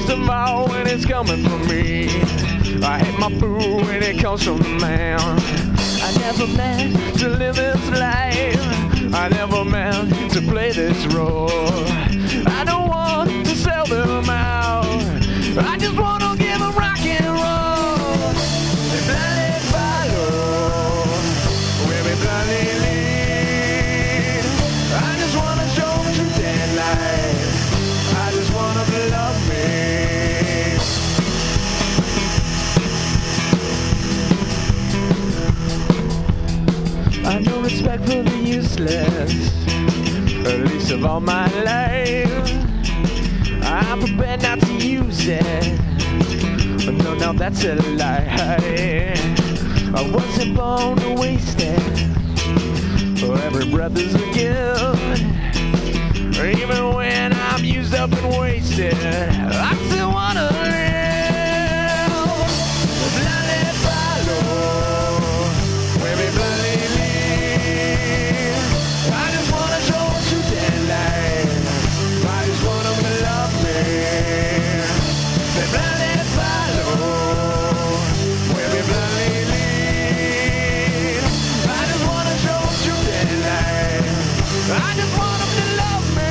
least of all when it's coming from me. I hate my food when it comes from the man. I never meant to live this life. I never meant to play this role. I don't want to sell them out. I just want to give them rock and roll. They blindly follow, where we blindly lead. I just want to show them truth and light. I just want them to love me. I know respect for the useless, at least of all my life. I'm prepared not to use it. No, that's a lie. I wasn't born to waste it. Every breath is a gift. Even when I'm used up and wasted, I still wanna live. Blindly follow, where we blindly lead. I just wanna show them truth and light. I just want them to love me. They blindly follow, where we blindly lead. I just wanna show them truth and light. I just want them to love me.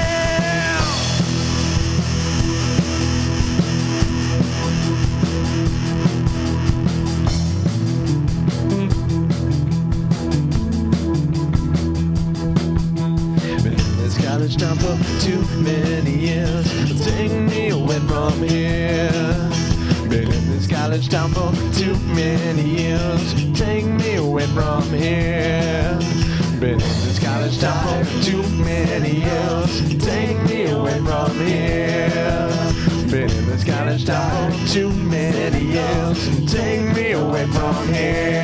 Been in this college town for too many years. Take me away from here. Been in this college town for too many years. Take me away from here. Been in this college town for too many years. Take me away from here. Been in this college town for too many years. Take me away from here.